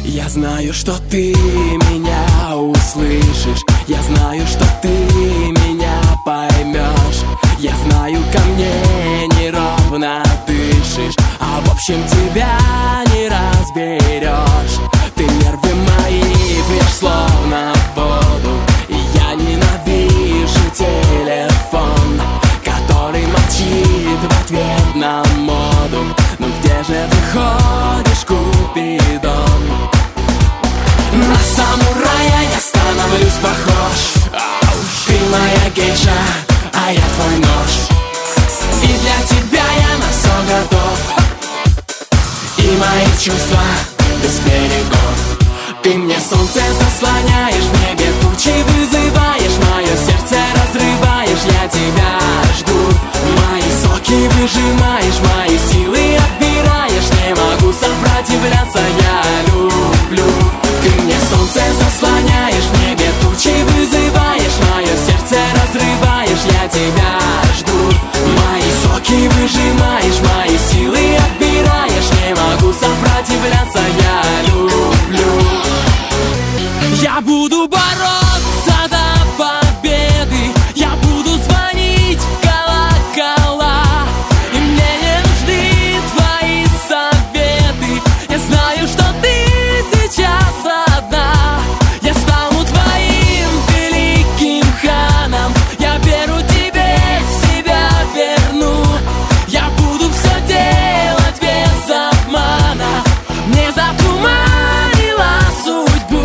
Я знаю, что ты меня услышишь. Я знаю, что ты меня поймешь. Я знаю, ко мне неровно дышишь, а в общем тебя не разберешь. Ты нервы мои пьешь словно воду, и я ненавижу телефон, который молчит в ответ на моду. Ну где же ты ходишь, Купидон? На самурая я становлюсь похож. Ты моя гейша, а я твой нож. И для тебя я на все готов. И мои чувства без берегов. Ты мне солнце заслоняешь, в небе тучи вызываешь, мое сердце разрываешь, я тебя жду. Мои соки выжимаешь, мои силы отбираешь, не могу сопротивляться, я люблю. Ты мне солнце заслоняешь, в небе тучи вызываешь, мое сердце разрываешь, я тебя жду. Мои соки выжимаешь, мои силы отбираешь, не могу сопротивляться, я люблю. Я буду бороться до победы, я буду звонить в колокола, и мне не нужны твои советы. Я знаю, что ты сейчас одна. Я стану твоим великим ханом, я веру тебе в себя верну. Я буду все делать без обмана, мне затуманила судьбу.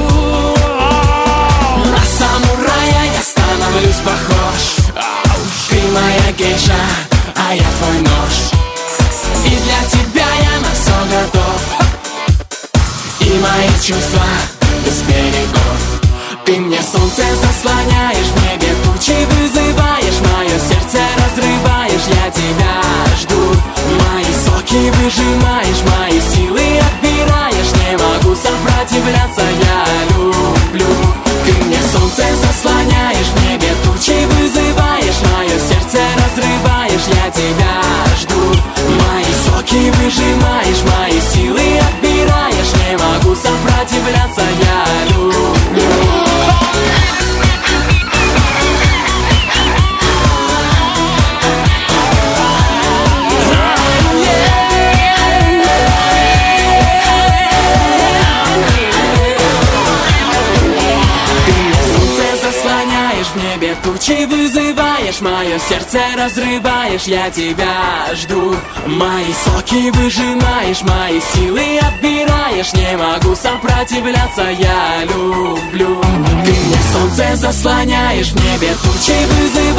На самурая я становлюсь похож. Ты моя гейша, а я твой нож. И для тебя я на все готов. И мои чувства без берегов. Ты мне солнце заслоняешь, в небе тучи вызываешь, мое сердце разрываешь, я тебя жду. Мои соки выжимаешь, мои силы отбираешь, не могу сопротивляться, я люблю. Ты мне солнце заслоняешь, в небе тучи вызываешь, мое сердце разрываешь, я тебя жду. Мои соки выжимаешь, мои силы отбираешь, не могу сопротивляться, я люблю. В небе тучи вызываешь, мое сердце разрываешь, я тебя жду. Мои соки выжимаешь, мои силы отбираешь, не могу сопротивляться, я люблю. Ты мне солнце заслоняешь, в небе тучи вызываешь.